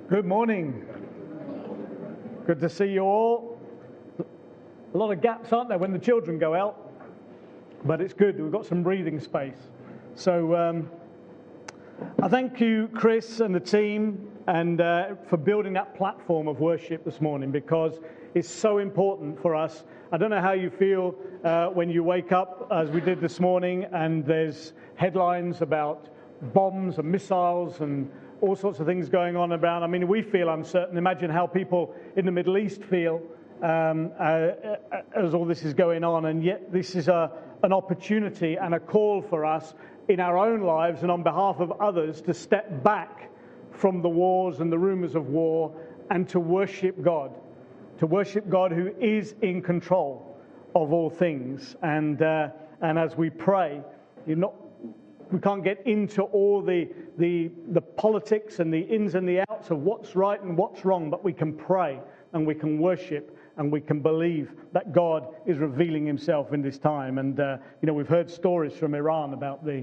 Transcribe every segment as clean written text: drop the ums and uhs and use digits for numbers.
Good morning. Good to see you all. A lot of gaps, aren't there, when the children go out? But it's good. We've got some breathing space. So I thank you, Chris, and the team, and for building that platform of worship this morning, because it's so important for us. I don't know how you feel when you wake up, as we did this morning, and there's headlines about bombs and missiles and all sorts of things going on around. I mean, we feel uncertain. Imagine how people in the Middle East feel as all this is going on. And yet this is an opportunity and a call for us in our own lives and on behalf of others to step back from the wars and the rumors of war and to worship God who is in control of all things. And as we pray, we can't get into all the politics and the ins and the outs of what's right and what's wrong, but we can pray and we can worship and we can believe that God is revealing himself in this time. And, we've heard stories from Iran about the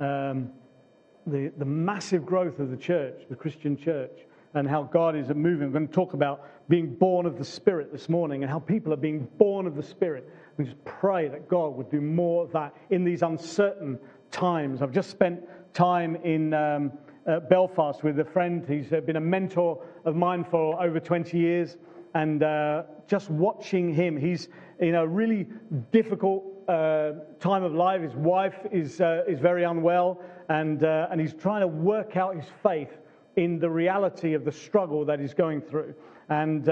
massive growth of the church, the Christian church, and how God is moving. We're going to talk about being born of the Spirit this morning and how people are being born of the Spirit. We just pray that God would do more of that in these uncertain times. I've just spent time in Belfast with a friend. He's been a mentor of mine for over 20 years, and just watching him, he's in a really difficult time of life. His wife is very unwell, and he's trying to work out his faith in the reality of the struggle that he's going through. And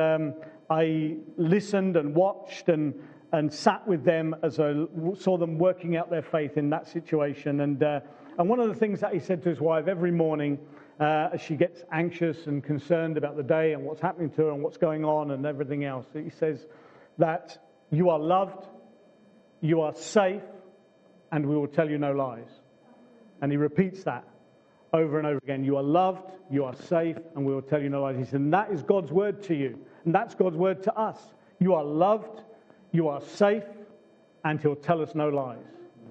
I listened and watched and sat with them as I saw them working out their faith in that situation. And one of the things that he said to his wife every morning, as she gets anxious and concerned about the day and what's happening to her and what's going on and everything else, he says that you are loved, you are safe, and we will tell you no lies. And he repeats that over and over again. You are loved, you are safe, and we will tell you no lies. He said, and that is God's word to you. And that's God's word to us. You are loved, you are safe, and he'll tell us no lies.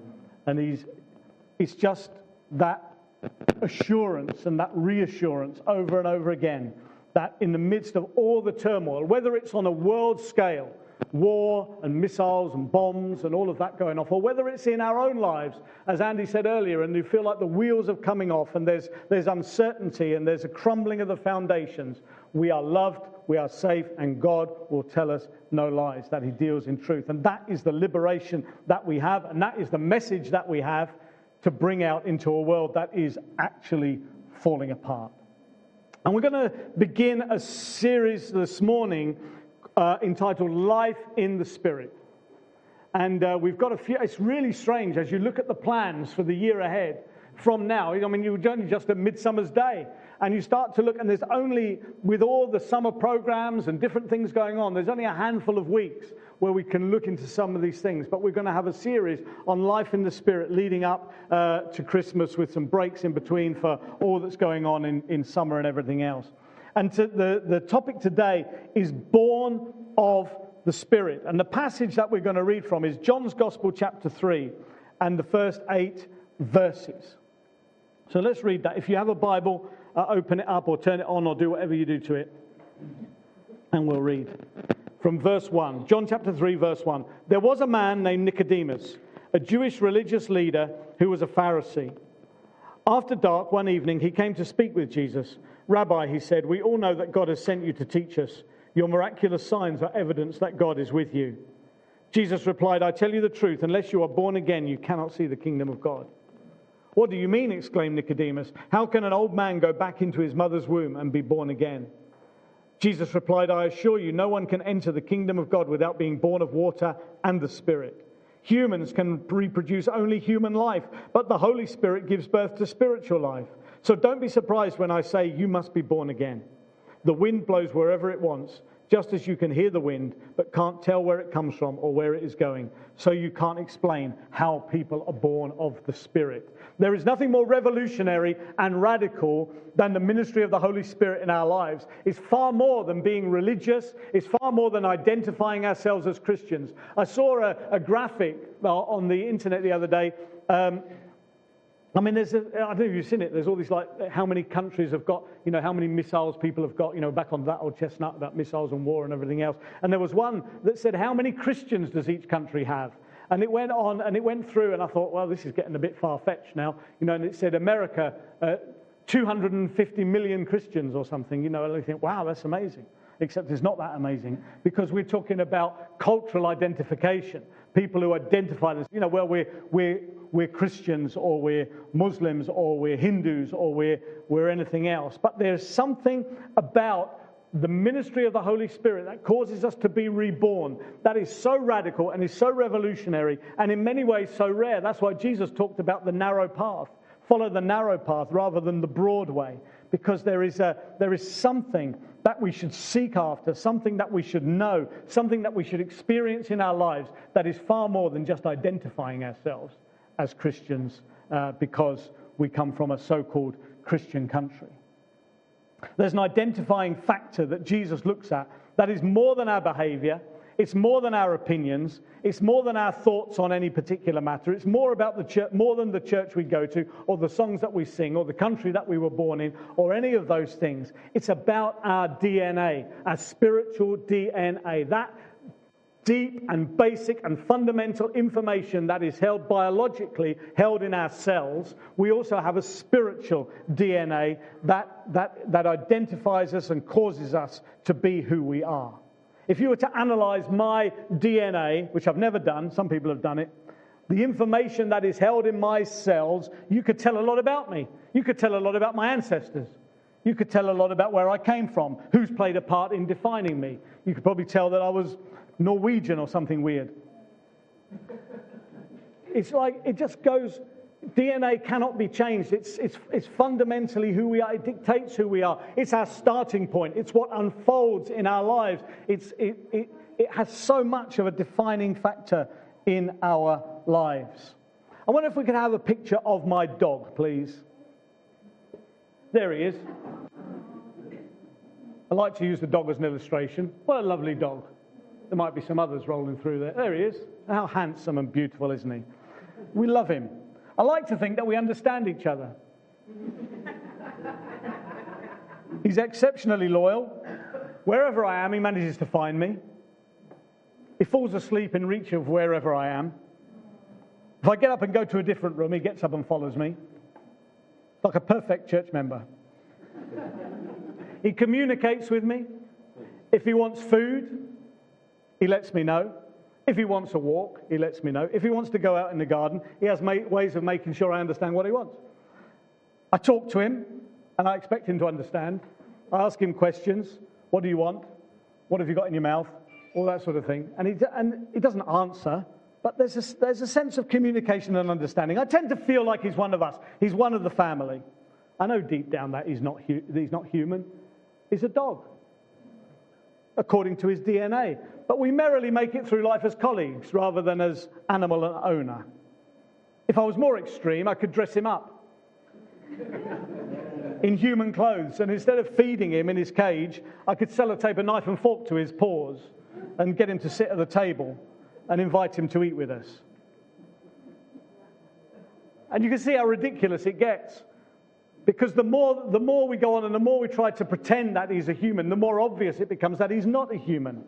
And it's just that assurance and that reassurance over and over again, that in the midst of all the turmoil, whether it's on a world scale, war and missiles and bombs and all of that going off, or whether it's in our own lives, as Andy said earlier, and you feel like the wheels are coming off and there's uncertainty and there's a crumbling of the foundations, we are loved, we are safe, and God will tell us no lies, that he deals in truth. And that is the liberation that we have, and that is the message that we have to bring out into a world that is actually falling apart. And we're going to begin a series this morning entitled Life in the Spirit. And we've got a few. It's really strange as you look at the plans for the year ahead from now. I mean, you're only just at Midsummer's Day, and you start to look, and there's only, with all the summer programs and different things going on, there's only a handful of weeks where we can look into some of these things. But we're going to have a series on life in the Spirit leading up to Christmas, with some breaks in between for all that's going on in summer and everything else. And the topic today is born of the Spirit. And the passage that we're going to read from is John's Gospel, chapter 3, and the first 8 verses. So let's read that. If you have a Bible, open it up or turn it on or do whatever you do to it. And we'll read from verse 1. John chapter 3, verse 1. There was a man named Nicodemus, a Jewish religious leader who was a Pharisee. After dark one evening, he came to speak with Jesus. Rabbi, he said, we all know that God has sent you to teach us. Your miraculous signs are evidence that God is with you. Jesus replied, I tell you the truth, unless you are born again, you cannot see the kingdom of God. What do you mean? Exclaimed Nicodemus. How can an old man go back into his mother's womb and be born again? Jesus replied, I assure you, no one can enter the kingdom of God without being born of water and the Spirit. Humans can reproduce only human life, but the Holy Spirit gives birth to spiritual life. So don't be surprised when I say you must be born again. The wind blows wherever it wants, just as you can hear the wind, but can't tell where it comes from or where it is going. So you can't explain how people are born of the Spirit. There is nothing more revolutionary and radical than the ministry of the Holy Spirit in our lives. It's far more than being religious. It's far more than identifying ourselves as Christians. I saw a graphic on the internet the other day I mean, I don't know if you've seen it, there's all these, like, how many countries have got, how many missiles people have got, back on that old chestnut about missiles and war and everything else. And there was one that said, how many Christians does each country have? And it went on, and it went through, and I thought, well, this is getting a bit far-fetched now. And it said America, 250 million Christians or something, and I think, wow, that's amazing. Except it's not that amazing, because we're talking about cultural identification. People who identify as, well, we're Christians, or we're Muslims, or we're Hindus, or we're anything else. But there's something about the ministry of the Holy Spirit that causes us to be reborn. That is so radical and is so revolutionary, and in many ways so rare. That's why Jesus talked about the narrow path. Follow the narrow path rather than the broad way, because there is something that we should seek after, something that we should know, something that we should experience in our lives that is far more than just identifying ourselves as Christians because we come from a so-called Christian country. There's an identifying factor that Jesus looks at that is more than our behavior. It's more than our opinions. It's more than our thoughts on any particular matter. It's more about the church, more than the church we go to, or the songs that we sing, or the country that we were born in, or any of those things. It's about our DNA, our spiritual DNA. That deep and basic and fundamental information that is held biologically, held in our cells. We also have a spiritual DNA that identifies us and causes us to be who we are. If you were to analyze my DNA, which I've never done, some people have done it, the information that is held in my cells, you could tell a lot about me. You could tell a lot about my ancestors. You could tell a lot about where I came from, who's played a part in defining me. You could probably tell that I was Norwegian or something weird. It's like, it just goes, DNA cannot be changed. It's fundamentally who we are. It dictates who we are. It's our starting point. It's what unfolds in our lives. It has so much of a defining factor in our lives. I wonder if we could have a picture of my dog, please. There he is. I like to use the dog as an illustration. What a lovely dog. There might be some others rolling through there. There he is. How handsome and beautiful, isn't he? We love him. I like to think that we understand each other. He's exceptionally loyal. Wherever I am, he manages to find me. He falls asleep in reach of wherever I am. If I get up and go to a different room, he gets up and follows me. Like a perfect church member. He communicates with me. If he wants food, he lets me know. If he wants a walk, he lets me know. If he wants to go out in the garden, he has ways of making sure I understand what he wants. I talk to him, and I expect him to understand. I ask him questions. What do you want? What have you got in your mouth? All that sort of thing. And he doesn't answer, but there's a sense of communication and understanding. I tend to feel like he's one of us. He's one of the family. I know deep down that he's not human. He's a dog, according to his DNA. But we merrily make it through life as colleagues rather than as animal and owner. If I was more extreme, I could dress him up in human clothes, and instead of feeding him in his cage, I could sellotape a knife and fork to his paws and get him to sit at the table and invite him to eat with us. And you can see how ridiculous it gets. Because the more we go on and the more we try to pretend that he's a human, the more obvious it becomes that he's not a human.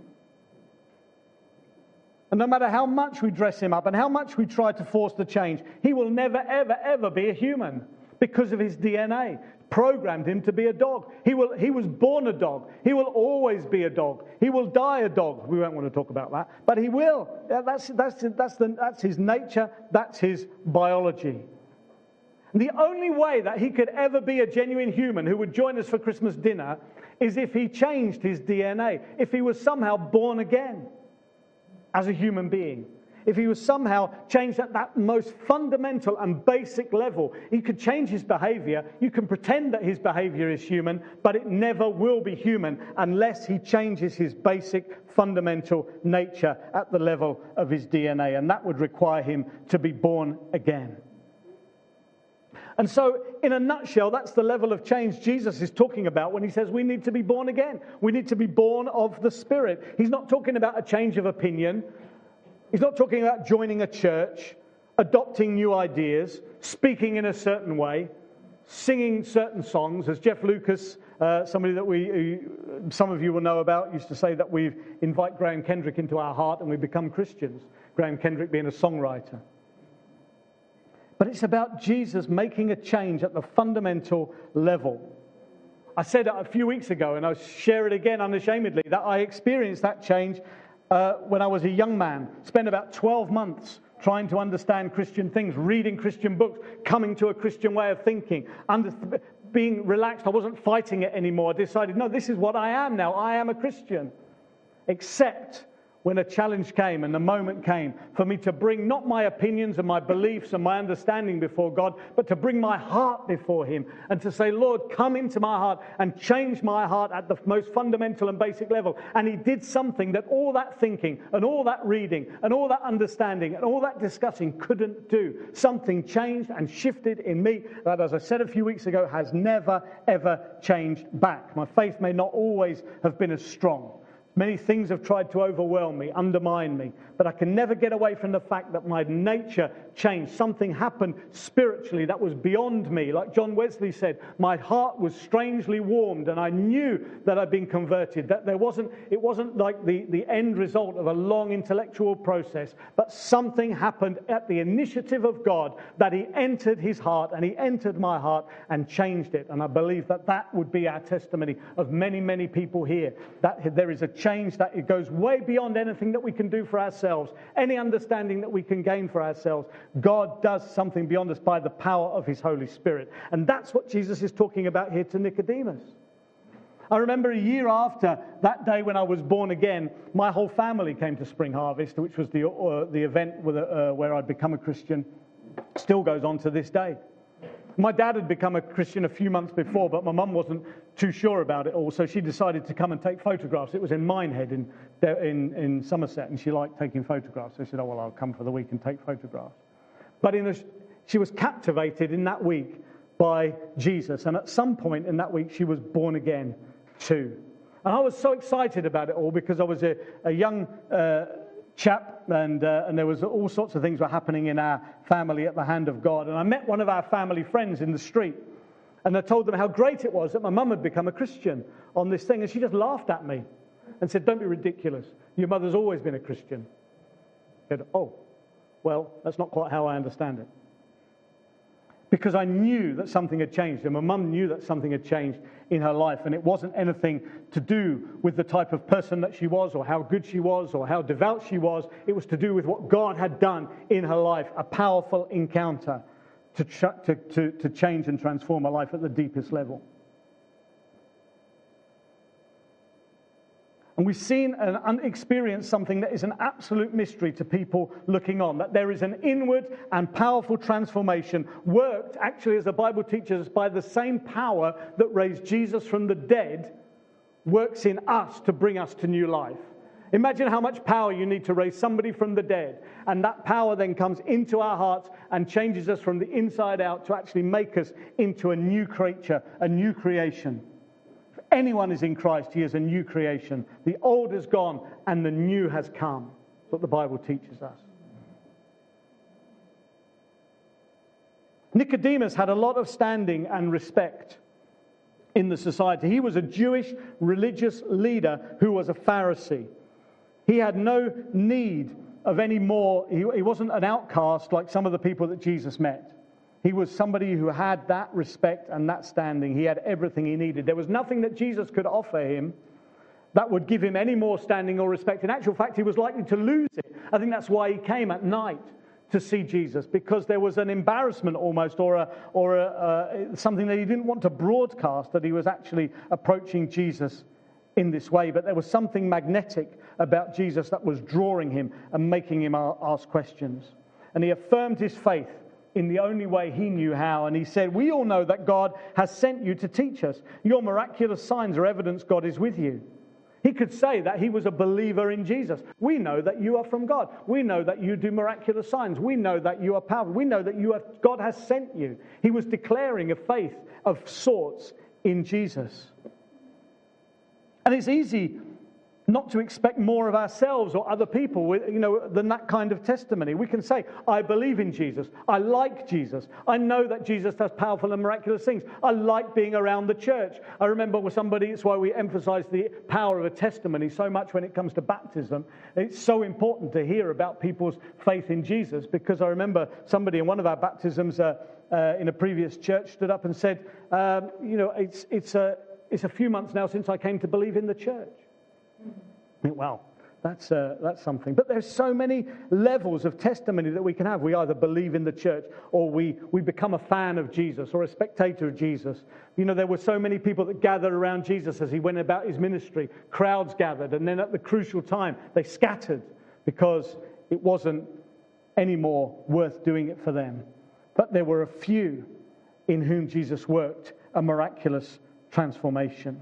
And no matter how much we dress him up and how much we try to force the change, he will never, ever, ever be a human because of his DNA. Programmed him to be a dog. He was born a dog. He will always be a dog. He will die a dog. We won't want to talk about that, but he will. That's his nature. That's his biology. And the only way that he could ever be a genuine human who would join us for Christmas dinner is if he changed his DNA, if he was somehow born again as a human being. If he was somehow changed at that most fundamental and basic level, he could change his behavior. You can pretend that his behavior is human, but it never will be human unless he changes his basic fundamental nature at the level of his DNA. And that would require him to be born again. And so, in a nutshell, that's the level of change Jesus is talking about when he says we need to be born again. We need to be born of the Spirit. He's not talking about a change of opinion. He's not talking about joining a church adopting new ideas, speaking in a certain way, singing certain songs. As Jeff Lucas, somebody that some of you will know about, used to say that we invite Graham Kendrick into our heart and we become Christians. Graham Kendrick being a songwriter. But it's about Jesus making a change at the fundamental level. I said it a few weeks ago, and I'll share it again unashamedly, that I experienced that change when I was a young man. Spent about 12 months trying to understand Christian things, reading Christian books, coming to a Christian way of thinking, being relaxed. I wasn't fighting it anymore. I decided, no, this is what I am now. I am a Christian. Except when a challenge came and the moment came for me to bring not my opinions and my beliefs and my understanding before God, but to bring my heart before Him and to say, Lord, come into my heart and change my heart at the most fundamental and basic level. And He did something that all that thinking and all that reading and all that understanding and all that discussing couldn't do. Something changed and shifted in me that, as I said a few weeks ago, has never, ever changed back. My faith may not always have been as strong. Many things have tried to overwhelm me, undermine me, but I can never get away from the fact that my nature changed. Something happened spiritually that was beyond me. Like John Wesley said, my heart was strangely warmed and I knew that I'd been converted, that it wasn't like the end result of a long intellectual process, but something happened at the initiative of God that He entered His heart and He entered my heart and changed it. And I believe that would be our testimony of many, many people here, that there is a change that it goes way beyond anything that we can do for ourselves, any understanding that we can gain for ourselves. God does something beyond us by the power of His Holy Spirit. And that's what Jesus is talking about here to Nicodemus. I remember a year after that day when I was born again, my whole family came to Spring Harvest, which was the event where I'd become a Christian. Still goes on to this day. My dad had become a Christian a few months before, but my mum wasn't too sure about it all, so she decided to come and take photographs. It was in Minehead in Somerset, and she liked taking photographs. So she said, oh, well, I'll come for the week and take photographs. But she was captivated in that week by Jesus, and at some point in that week, she was born again too. And I was so excited about it all because I was a young chap, and there was all sorts of things were happening in our family at the hand of God. And I met one of our family friends in the street, and I told them how great it was that my mum had become a Christian on this thing, and she just laughed at me and said, don't be ridiculous. Your mother's always been a Christian. I said, oh, well, that's not quite how I understand it. Because I knew that something had changed, and my mum knew that something had changed in her life, and it wasn't anything to do with the type of person that she was or how good she was or how devout she was. It was to do with what God had done in her life, a powerful encounter to change and transform her life at the deepest level. And we've seen and experienced something that is an absolute mystery to people looking on, that there is an inward and powerful transformation worked, actually, as the Bible teaches us, by the same power that raised Jesus from the dead, works in us to bring us to new life. Imagine how much power you need to raise somebody from the dead, and that power then comes into our hearts and changes us from the inside out to actually make us into a new creature, a new creation. Anyone is in Christ, he is a new creation. The old is gone and the new has come. That's what the Bible teaches us. Nicodemus had a lot of standing and respect in the society. He was a Jewish religious leader who was a Pharisee. He had no need of any more. He wasn't an outcast like some of the people that Jesus met. He was somebody who had that respect and that standing. He had everything he needed. There was nothing that Jesus could offer him that would give him any more standing or respect. In actual fact, he was likely to lose it. I think that's why he came at night to see Jesus, because there was an embarrassment almost, or something that he didn't want to broadcast, that he was actually approaching Jesus in this way. But there was something magnetic about Jesus that was drawing him and making him ask questions. And he affirmed his faith in the only way he knew how. And he said, we all know that God has sent you to teach us. Your miraculous signs are evidence God is with you. He could say that he was a believer in Jesus. We know that you are from God. We know that you do miraculous signs. We know that you are powerful. We know that God has sent you. He was declaring a faith of sorts in Jesus. And it's easy not to expect more of ourselves or other people, than that kind of testimony. We can say, I believe in Jesus. I like Jesus. I know that Jesus does powerful and miraculous things. I like being around the church. I remember with somebody, it's why we emphasize the power of a testimony so much when it comes to baptism. It's so important to hear about people's faith in Jesus, because I remember somebody in one of our baptisms in a previous church stood up and said, it's a few months now since I came to believe in the church. Wow, that's something. But there's so many levels of testimony that we can have. We either believe in the church, or we become a fan of Jesus or a spectator of Jesus. There were so many people that gathered around Jesus as he went about his ministry. Crowds gathered, and then at the crucial time, they scattered because it wasn't anymore worth doing it for them. But there were a few in whom Jesus worked a miraculous transformation.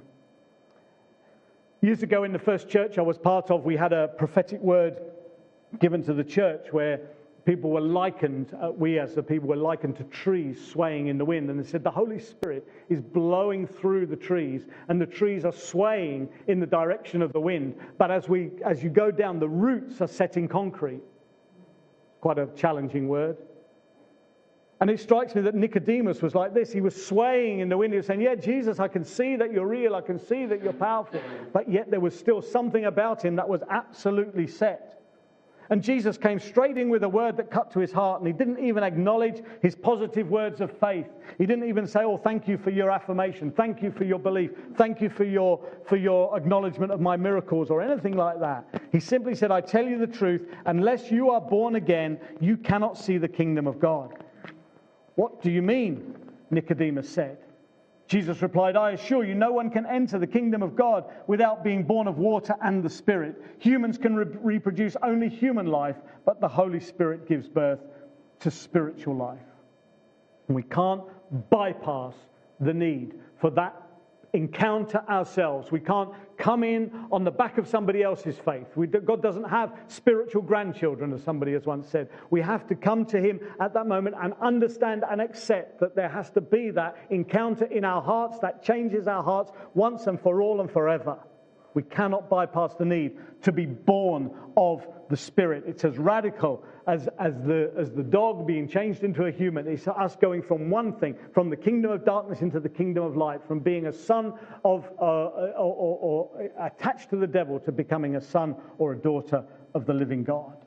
Years ago in the first church I was part of, we had a prophetic word given to the church where people were likened, we as the people were likened to trees swaying in the wind. And they said the Holy Spirit is blowing through the trees, and the trees are swaying in the direction of the wind. But as you go down, the roots are set in concrete. Quite a challenging word. And it strikes me that Nicodemus was like this. He was swaying in the wind. He was saying, yeah, Jesus, I can see that you're real. I can see that you're powerful. But yet there was still something about him that was absolutely set. And Jesus came straight in with a word that cut to his heart. And he didn't even acknowledge his positive words of faith. He didn't even say, oh, thank you for your affirmation. Thank you for your belief. Thank you for your acknowledgement of my miracles or anything like that. He simply said, I tell you the truth. Unless you are born again, you cannot see the kingdom of God. What do you mean? Nicodemus said. Jesus replied, I assure you, no one can enter the kingdom of God without being born of water and the Spirit. Humans can reproduce only human life, but the Holy Spirit gives birth to spiritual life. And we can't bypass the need for that encounter ourselves. We can't come in on the back of somebody else's faith. God doesn't have spiritual grandchildren, as somebody has once said. We have to come to him at that moment and understand and accept that there has to be that encounter in our hearts that changes our hearts once and for all and forever. We cannot bypass the need to be born of the Spirit. It's as radical as the dog being changed into a human. It's us going from one thing, from the kingdom of darkness into the kingdom of light, from being a son of or attached to the devil to becoming a son or a daughter of the living God.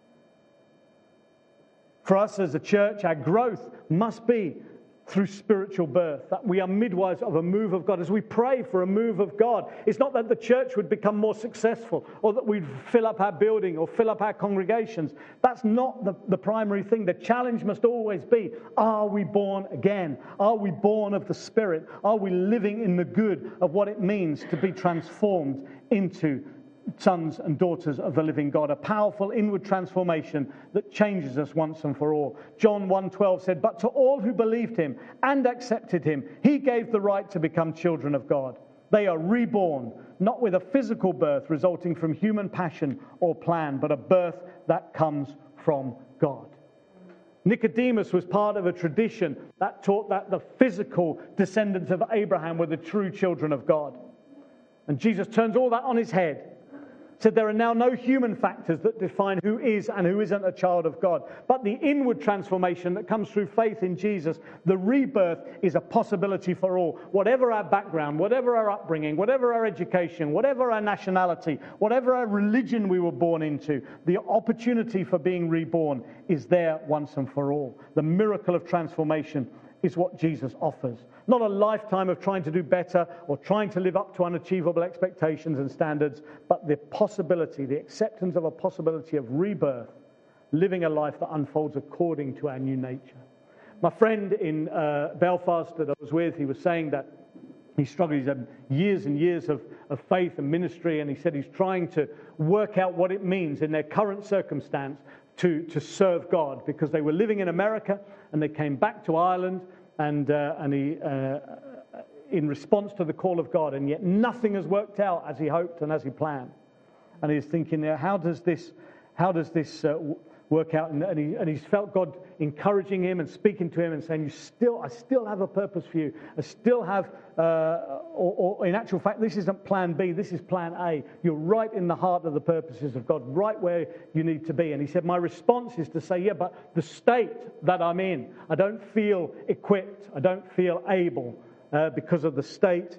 For us as a church, our growth must be through spiritual birth, that we are midwives of a move of God. As we pray for a move of God, it's not that the church would become more successful or that we'd fill up our building or fill up our congregations. That's not the primary thing. The challenge must always be, are we born again? Are we born of the Spirit? Are we living in the good of what it means to be transformed into sons and daughters of the living God, a powerful inward transformation that changes us once and for all. John 1:12 said, but to all who believed him and accepted him, he gave the right to become children of God. They are reborn, not with a physical birth resulting from human passion or plan, but a birth that comes from God. Nicodemus was part of a tradition that taught that the physical descendants of Abraham were the true children of God. And Jesus turns all that on his head. Said there are now no human factors that define who is and who isn't a child of God. But the inward transformation that comes through faith in Jesus, the rebirth, is a possibility for all. Whatever our background, whatever our upbringing, whatever our education, whatever our nationality, whatever our religion we were born into, the opportunity for being reborn is there once and for all. The miracle of transformation is what Jesus offers. Not a lifetime of trying to do better or trying to live up to unachievable expectations and standards, but the possibility, the acceptance of a possibility of rebirth, living a life that unfolds according to our new nature. My friend in Belfast that I was with, he was saying that he struggled. He's had years and years of faith and ministry, and he said he's trying to work out what it means in their current circumstance to serve God, because they were living in America and they came back to Ireland. And he, in response to the call of God, and yet nothing has worked out as he hoped and as he planned. And he's thinking, how does this work out? And he's felt God encouraging him and speaking to him and saying, I still have a purpose for you. I still have or in actual fact, this isn't plan B, this is plan A. You're right in the heart of the purposes of God, right where you need to be. And he said, my response is to say, yeah, but the state that I'm in, I don't feel equipped, I don't feel able because of the state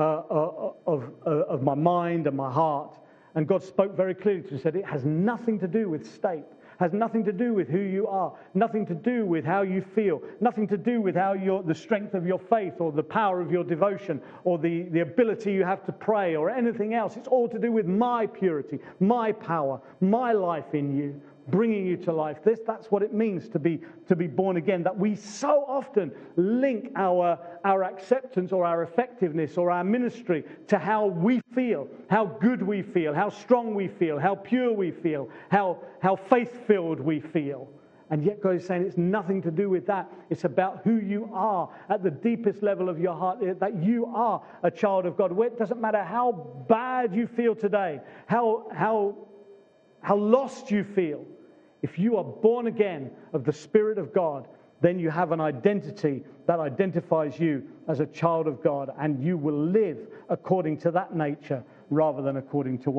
of my mind and my heart. And God spoke very clearly to me, said, it has nothing to do with state. Has nothing to do with who you are, nothing to do with how you feel, nothing to do with how the strength of your faith or the power of your devotion or the ability you have to pray or anything else. It's all to do with my purity, my power, my life in you, bringing you to life. That's what it means to be born again, that we so often link our acceptance or our effectiveness or our ministry to how we feel, how good we feel, how strong we feel, how pure we feel, how faith-filled we feel. And yet God is saying it's nothing to do with that. It's about who you are at the deepest level of your heart, that you are a child of God. It doesn't matter how bad you feel today, how lost you feel. If you are born again of the Spirit of God, then you have an identity that identifies you as a child of God, and you will live according to that nature rather than according to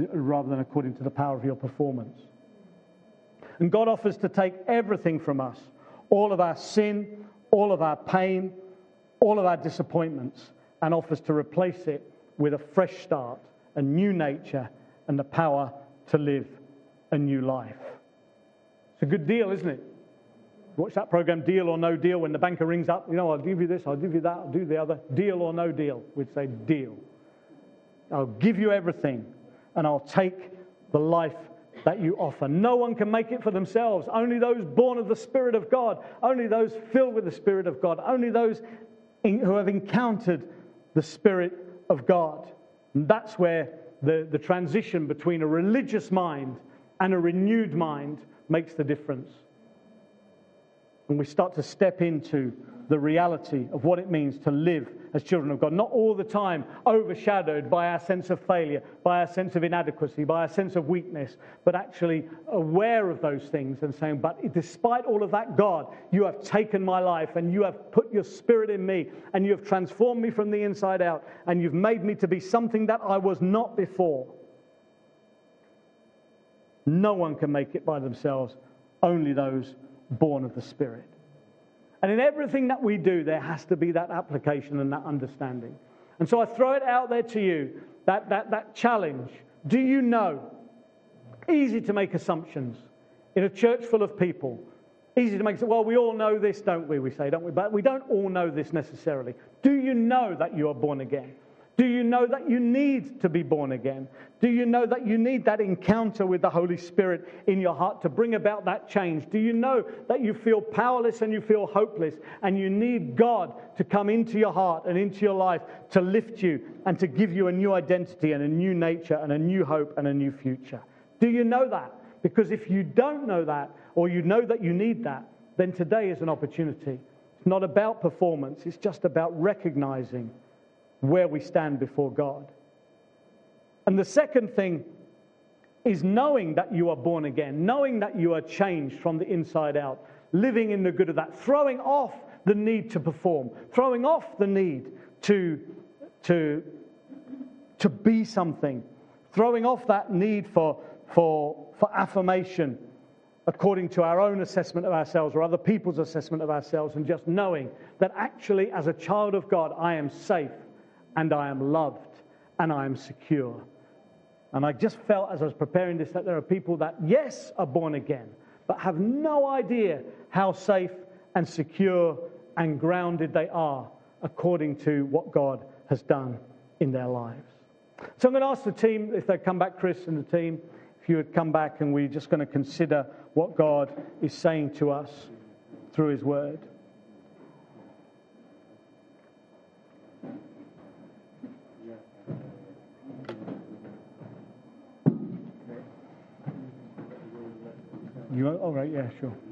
the power of your performance. And God offers to take everything from us, all of our sin, all of our pain, all of our disappointments, and offers to replace it with a fresh start, a new nature, and the power to live a new life. It's a good deal, isn't it? Watch that program, Deal or No Deal, when the banker rings up, I'll give you this, I'll give you that, I'll do the other. Deal or no deal? We'd say deal. I'll give you everything, and I'll take the life that you offer. No one can make it for themselves. Only those born of the Spirit of God, only those filled with the Spirit of God, only those who have encountered the Spirit of God. And that's where the transition between a religious mind and a renewed mind makes the difference. And we start to step into the reality of what it means to live as children of God. Not all the time overshadowed by our sense of failure, by our sense of inadequacy, by our sense of weakness, but actually aware of those things and saying, but despite all of that, God, you have taken my life and you have put your Spirit in me and you have transformed me from the inside out and you've made me to be something that I was not before. No one can make it by themselves, only those born of the Spirit. And in everything that we do, there has to be that application and that understanding. And so I throw it out there to you, that challenge. Do you know? Easy to make assumptions in a church full of people. Easy to make, well, we all know this, don't we? We say, don't we? But we don't all know this necessarily. Do you know that you are born again? Do you know that you need to be born again? Do you know that you need that encounter with the Holy Spirit in your heart to bring about that change? Do you know that you feel powerless and you feel hopeless and you need God to come into your heart and into your life to lift you and to give you a new identity and a new nature and a new hope and a new future? Do you know that? Because if you don't know that, or you know that you need that, then today is an opportunity. It's not about performance. It's just about recognizing where we stand before God. And the second thing is knowing that you are born again, knowing that you are changed from the inside out, living in the good of that, throwing off the need to perform, throwing off the need to be something, throwing off that need for affirmation according to our own assessment of ourselves or other people's assessment of ourselves, and just knowing that actually as a child of God, I am safe and I am loved and I am secure. And I just felt as I was preparing this that there are people that, yes, are born again, but have no idea how safe and secure and grounded they are according to what God has done in their lives. So I'm going to ask the team if they'd come back, Chris and the team, if you would come back, and we're just going to consider what God is saying to us through His Word. You, all right, yeah, sure.